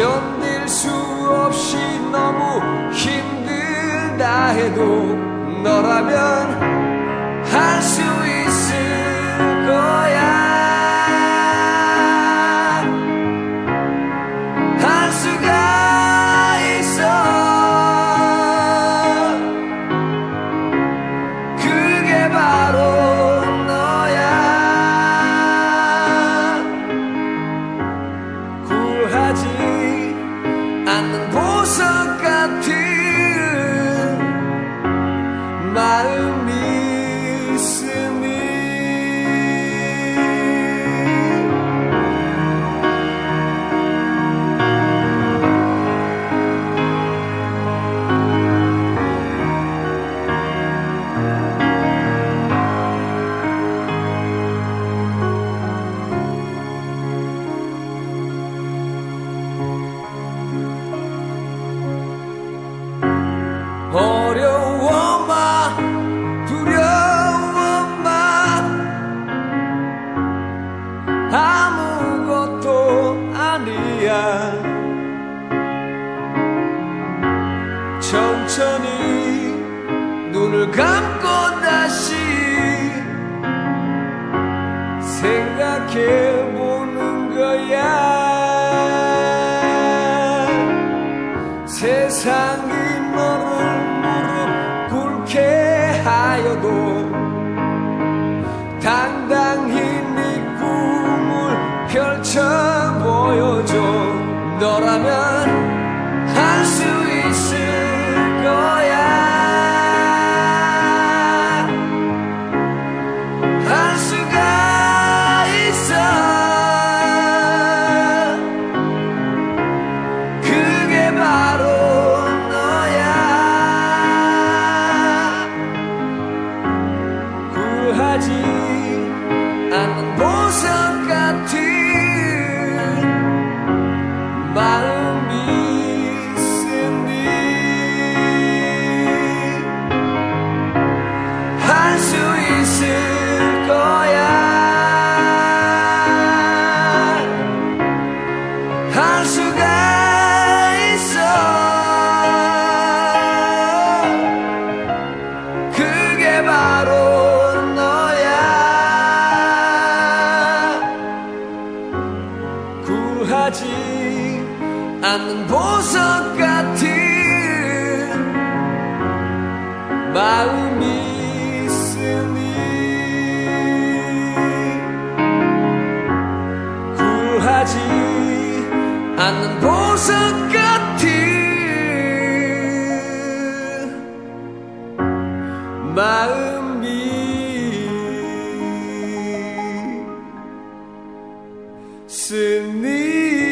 견딜 수 없이 너무 힘들다 해도 너라면 할 수 있을 거야. 할 수가 있어. 그게 바로 너야. 굴하지 않는 보석 같은 마음이 있으니 어려워 마 두려워 마 아무것도 아니야. 천천히 눈을 감고 다시 생각해보는 거야. 세상이 너를 무릎 꿇게 하여도 당당히 네 꿈을 펼쳐 보여줘. 너라면 할 수 있을 거야. 할 수가 있어. 그게 바로 너야. 구하지 않는 보석 같은 마음이 있으니 할 수 있을 거야. 할 수가 있어. 그게 바로 너야. 구하지 않는 보석 같은 마음이 있으니 구하지 않는 보석 같은 마음이 있으니